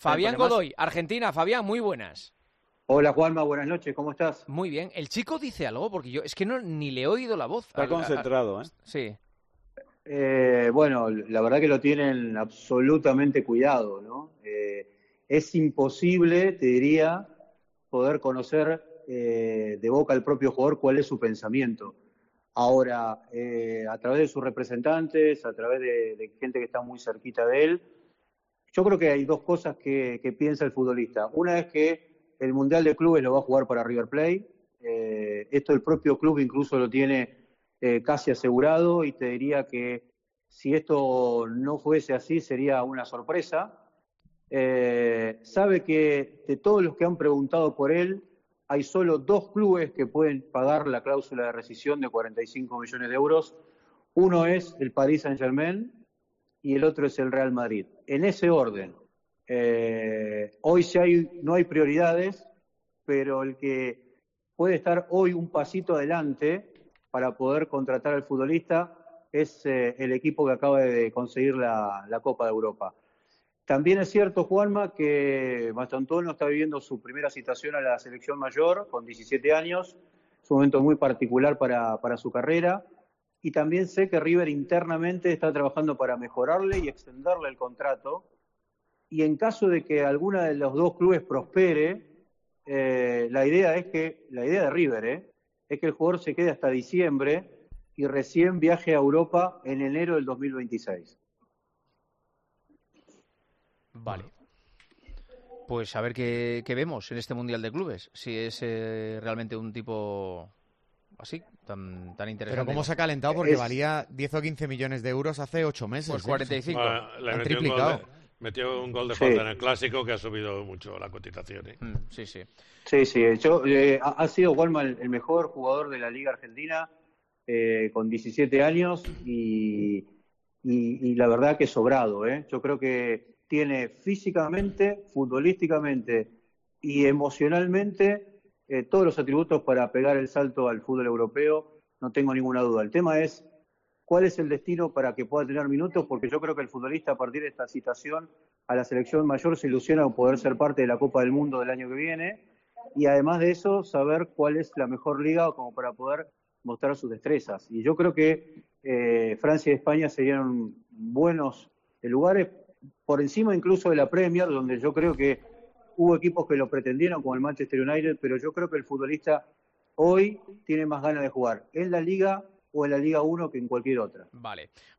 Fabián además... Godoy, Argentina. Fabián, muy buenas. Hola Juanma, buenas noches, ¿cómo estás? Muy bien. ¿El chico dice algo? Porque yo es que ni le he oído la voz. Está concentrado, ¿eh? Sí. Bueno, la verdad que lo tienen absolutamente cuidado, ¿no? Es imposible, te diría, poder conocer de boca al propio jugador cuál es su pensamiento. Ahora, a través de sus representantes, a través de gente que está muy cerquita de él, yo creo que hay dos cosas que piensa el futbolista. Una es que el Mundial de Clubes lo va a jugar para River Plate. Esto el propio club incluso lo tiene casi asegurado, y te diría que si esto no fuese así sería una sorpresa. Sabe que de todos los que han preguntado por él, hay solo dos clubes que pueden pagar la cláusula de rescisión de 45 millones de euros. Uno es el Paris Saint-Germain y el otro es el Real Madrid. En ese orden. Hoy no hay prioridades, pero el que puede estar hoy un pasito adelante para poder contratar al futbolista es el equipo que acaba de conseguir la Copa de Europa. También es cierto, Juanma, que Mastantuono está viviendo su primera citación a la selección mayor con 17 años. Es un momento muy particular para su carrera. Y también sé que River internamente está trabajando para mejorarle y extenderle el contrato. Y en caso de que alguna de los dos clubes prospere, la idea de River, es que el jugador se quede hasta diciembre y recién viaje a Europa en enero del 2026. Vale. Pues a ver qué vemos en este Mundial de Clubes. Si es realmente un tipo así, tan interesante. Pero cómo se ha calentado, porque valía 10 o 15 millones de euros hace 8 meses. Pues 45. Le han triplicado. Metió un gol de falta en el Clásico que ha subido mucho la cotización. Sí, sí. Sí. Ha sido Walma el mejor jugador de la Liga Argentina con 17 años y la verdad que sobrado. Yo creo que tiene físicamente, futbolísticamente y emocionalmente todos los atributos para pegar el salto al fútbol europeo, no tengo ninguna duda. El tema es cuál es el destino para que pueda tener minutos, porque yo creo que el futbolista a partir de esta citación a la selección mayor se ilusiona con poder ser parte de la Copa del Mundo del año que viene, y además de eso saber cuál es la mejor liga como para poder mostrar sus destrezas. Y yo creo que Francia y España serían buenos lugares, por encima incluso de la Premier, donde yo creo que hubo equipos que lo pretendieron, como el Manchester United, pero yo creo que el futbolista hoy tiene más ganas de jugar en la Liga o en la Liga 1 que en cualquier otra. Vale.